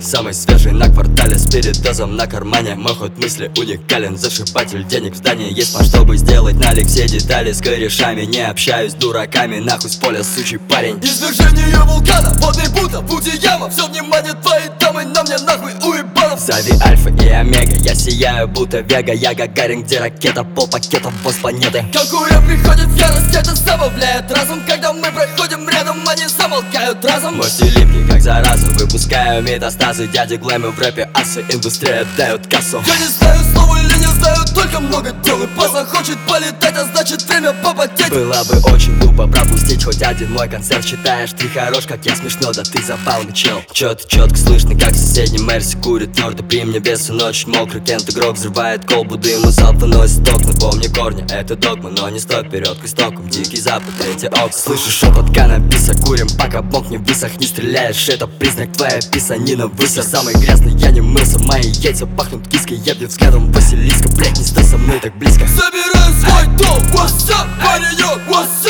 самый свежий на квартале, с передозом на кармане. Мой ход мысли уникален, зашибатель денег в здании. Есть по чтобы сделать налик, все детали с корешами. Не общаюсь с дураками, нахуй с поля, сучий парень. Извержение вулкана, водный Будда, Фудзияма. Все внимание твоей дамы на мне нахуй уебанов. Зови альфа и омега, я сияю будто Вега. Я Гагарин, где ракета, полпакета, босс планеты. Конкурент приходит в ярость, это забавляет разум. Когда мы проходим рядом, они замолкают разом. Мой стиль липкий, как зараза, выпускаю метастазы. Дяди глэмы в рэпе асы, индустрия дает кассу. Я не знаю слова или не знаю, только много дел. И база хочет полетать, а значит время попотеть. Было бы очень глупо пропустить хоть один мой концерт. Считаешь, ты хорош, как я смешно, да ты забавный чел. Четко слышно, как в соседнем Мерсе курит твердо. При мне бесы, ночь мокрый, Кент игрок взрывает колбу. Дым и залп выносит окна, помни корни, это догма. Но не стой вперед к истокам, дикий запад, третий ок. Слышишь шепот каннабиса, курим, пока бомб не высох. Не стреляешь, это признак твоя писанина высох. Самый грязный, я не мылся, мои яйца пахнут киской. Ебнет взглядом Василиска, блядь, не стой со мной так близко. Собираю свой дом, what's up, паренек, what's up.